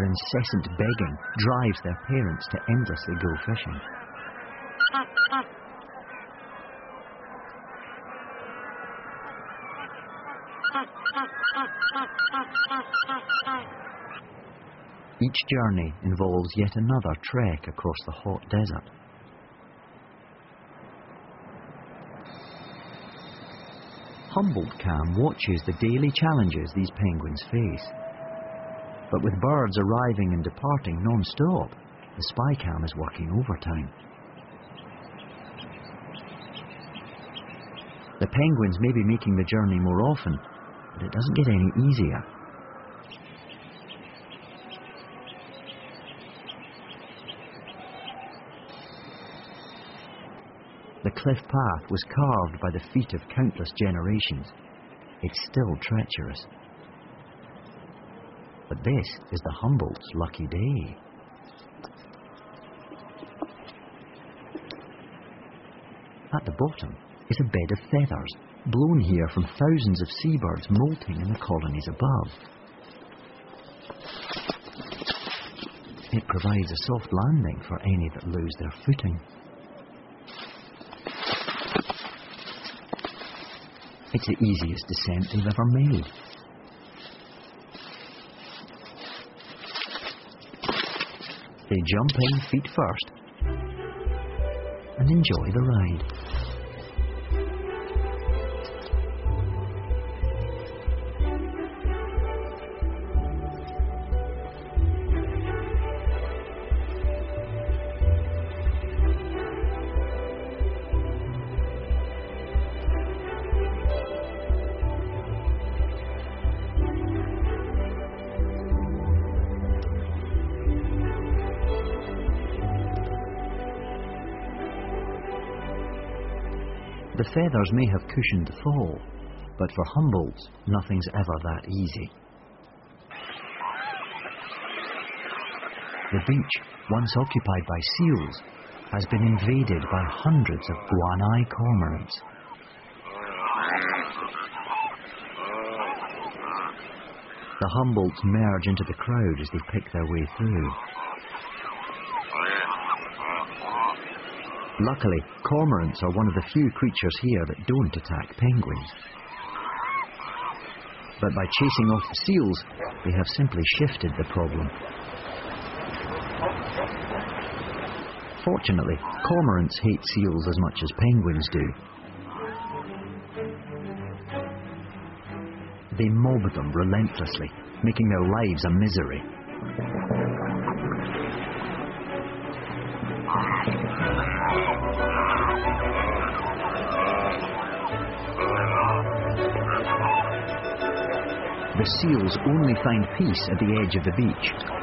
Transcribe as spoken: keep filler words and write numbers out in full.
incessant begging drives their parents to endlessly go fishing. Each journey involves yet another trek across the hot desert. Humboldt Cam watches the daily challenges these penguins face. But with birds arriving and departing non-stop, the spy cam is working overtime. The penguins may be making the journey more often, but it doesn't get any easier. The cliff path was carved by the feet of countless generations. It's still treacherous. But this is the Humboldt's lucky day. At the bottom is a bed of feathers, blown here from thousands of seabirds molting in the colonies above. It provides a soft landing for any that lose their footing. It's the easiest descent they've ever made. They jump in feet first and enjoy the ride. The feathers may have cushioned the fall, but for Humboldts, nothing's ever that easy. The beach, once occupied by seals, has been invaded by hundreds of guaneye cormorants. The Humboldts merge into the crowd as they pick their way through. Luckily, cormorants are one of the few creatures here that don't attack penguins. But by chasing off the seals, they have simply shifted the problem. Fortunately, cormorants hate seals as much as penguins do. They mob them relentlessly, making their lives a misery. The seals only find peace at the edge of the beach.